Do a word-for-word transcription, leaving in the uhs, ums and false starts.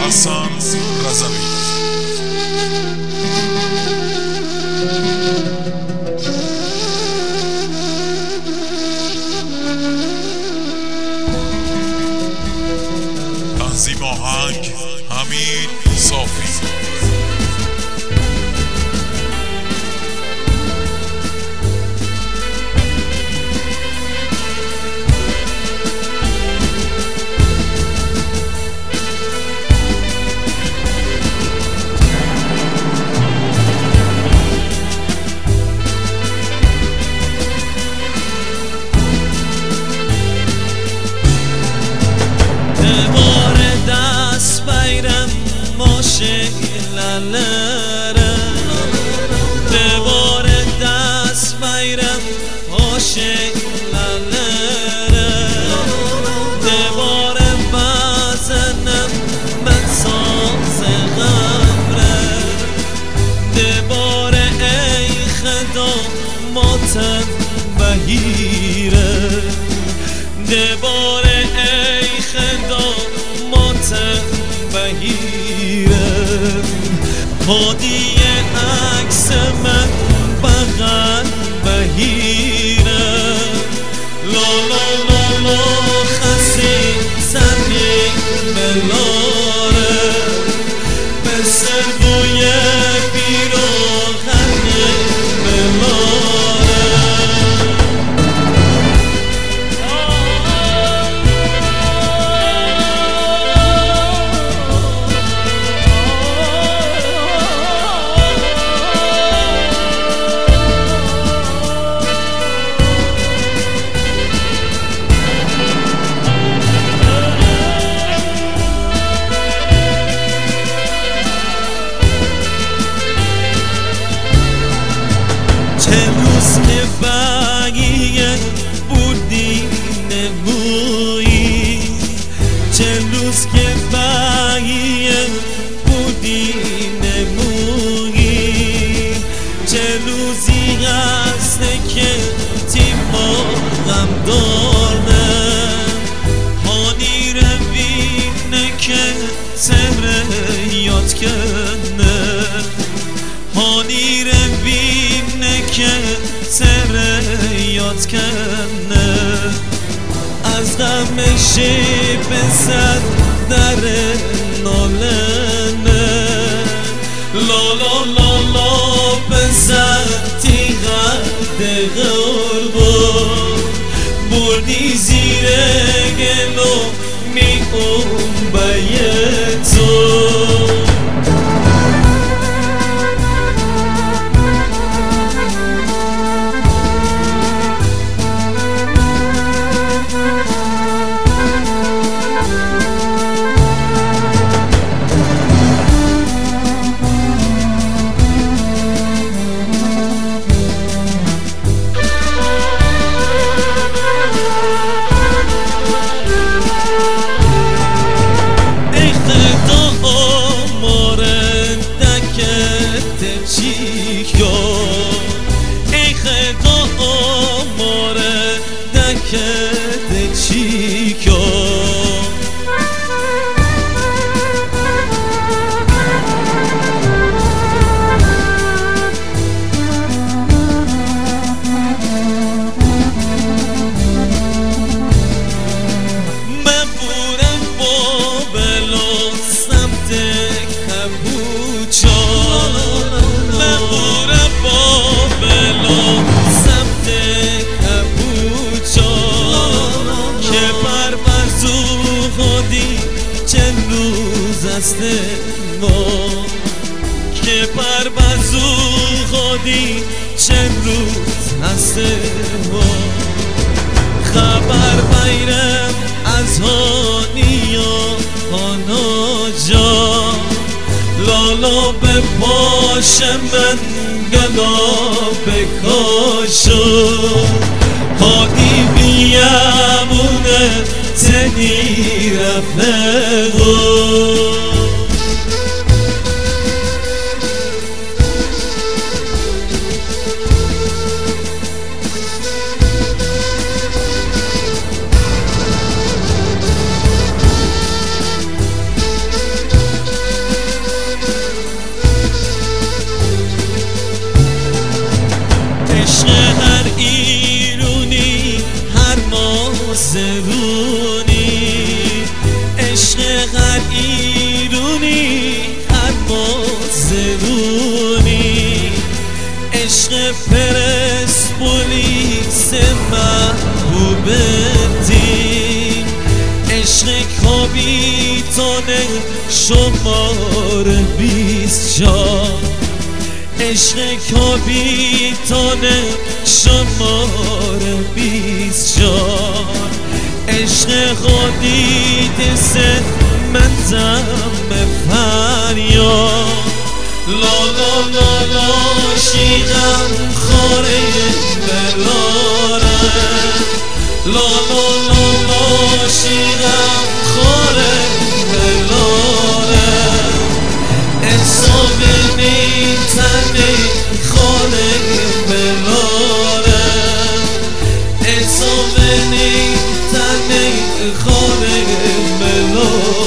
حسن رضوی. تنظیم آهنگ حمید صافی. دوباره دست بیرم عاشق لالره دوباره بزنم من ساز غمره دوباره ای خدا ماتم بهیره دوباره ای خدا ماتم بهیره هادی عکس من بغل بهیره لا لا لا لا خسی سنی بلاره مثل بوی پیراهن بلاره که بقیه بودی نمویی چه روز که بقیه بودی نمویی چه روزی هست که تیما غم دارم هانی روینه که سمره یاد کنه هانی روینه که سر یاد کنه از غم شیب زد در نالنه لا لا لا لا بزد تیغت غربان بردی زیر گلو می اون بیتو ای خدا آماره دکت چیکا من بورم با بلا سمت کبوچا من بورم با بلا سمت کبوچا که بر بزو خودی چند روز است ما که بر بزو خودی چند روز هست ما خبر بیرم از هانیا هانا جا لالا به پاش من گلا بکاشو هادی بیامونه تنی رفقو پرسپولیس محبوب تیم، عشق کاپیتان شماره بیست چهار، عشق کاپیتان شماره بیست چهار، عشق خودید سه من زم فریاد. لا لا لا لا شیغم خاره بلاره، لا لا لا لا شیغم خاره بلاره، حساب نیتنی خاره بلاره، حساب نیتنی خاره بلاره.